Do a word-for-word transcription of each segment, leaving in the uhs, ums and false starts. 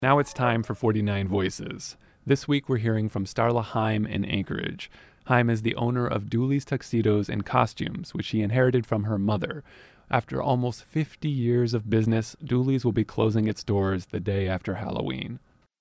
Now it's time for forty-nine Voices. This week we're hearing from Starla Heim in Anchorage. Heim is the owner of Dooley's Tuxedos and Costumes, which she inherited from her mother. After almost fifty years of business, Dooley's will be closing its doors the day after Halloween.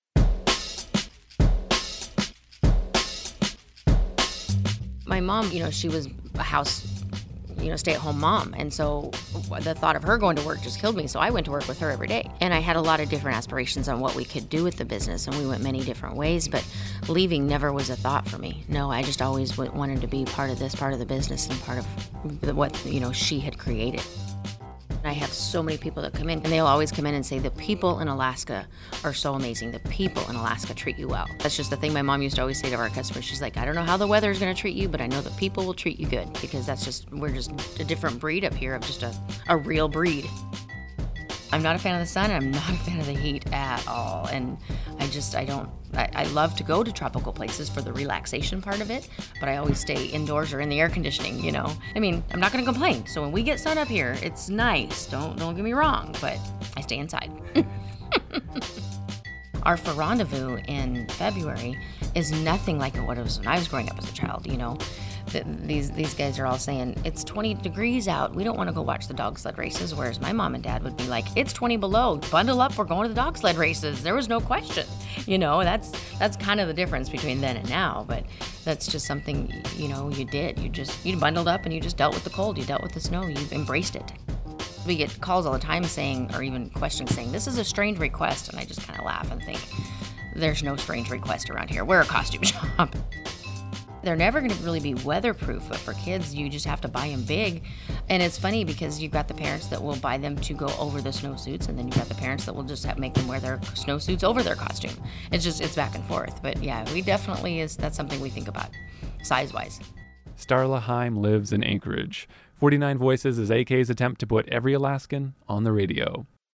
My mom, you know, she was a house, you know, stay-at-home mom. And so the thought of her going to work just killed me. So I went to work with her every day. And I had a lot of different aspirations on what we could do with the business. And we went many different ways. But leaving never was a thought for me. No, I just always wanted to be part of this, part of the business, and part of what, you know, she had created. I have so many people that come in, and they'll always come in and say, the people in Alaska are so amazing. The people in Alaska treat you well. That's just the thing my mom used to always say to our customers. She's like, I don't know how the weather is going to treat you, but I know the people will treat you good, because that's just, we're just a different breed up here, of just a, a real breed. I'm not a fan of the sun, and I'm not a fan of the heat at all. And I just, I don't, I, I love to go to tropical places for the relaxation part of it, but I always stay indoors or in the air conditioning, you know? I mean, I'm not gonna complain. So when we get sun up here, it's nice. Don't, don't get me wrong, but I stay inside. Our for rendezvous in February is nothing like what it was when I was growing up as a child, you know? The, these these guys are all saying, it's twenty degrees out, we don't want to go watch the dog sled races, whereas my mom and dad would be like, it's twenty below, bundle up, we're going to the dog sled races. There was no question. You know, that's that's kind of the difference between then and now, but that's just something, you know, you did. You just, you bundled up and you just dealt with the cold, you dealt with the snow, you embraced it. We get calls all the time saying, or even questions saying, this is a strange request, and I just kind of laugh and think, there's no strange request around here. We're a costume shop. They're never going to really be weatherproof, but for kids, you just have to buy them big. And it's funny because you've got the parents that will buy them to go over the snowsuits, and then you've got the parents that will just have, make them wear their snowsuits over their costume. It's just, it's back and forth. But yeah, we definitely is, that's something we think about, size-wise. Starla Heim lives in Anchorage. forty-nine Voices is A K's attempt to put every Alaskan on the radio.